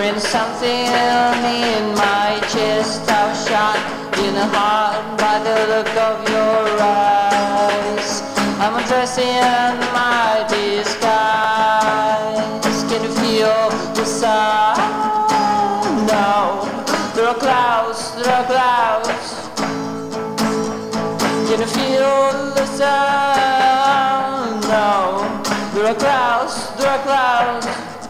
stirring something in my chest. I was shot in the heart by the look of your eyes. I'm undressing my disguise. Can you feel the sun? No, there are clouds, there are clouds. Can you feel the sun? No, there are clouds, there are clouds.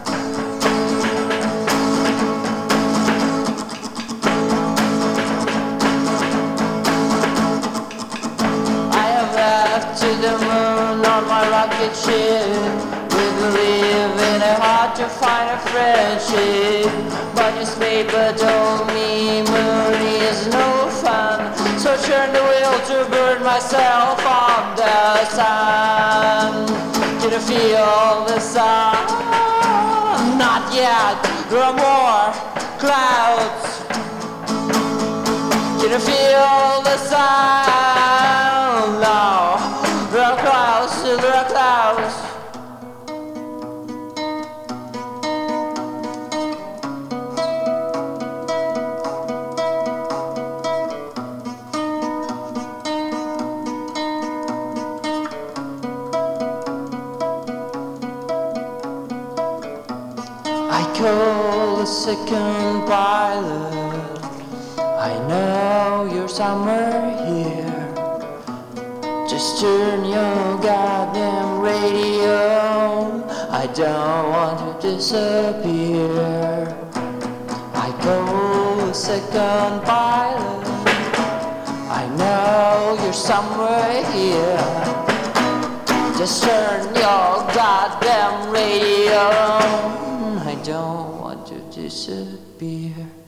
To the moon on my rocket ship. We believe in it hard to find a friendship. But newspaper told me moon is no fun. So turn the wheel to burn myself on the sun. Can you feel the sun? Not yet, there are more clouds. Can you feel the sun? No. There are clouds, there are clouds. I call the second pilot. I know you're somewhere here. Just turn your goddamn radio. I don't want to disappear. I call the second pilot. I know you're somewhere here. Just turn your goddamn radio. I don't want to disappear.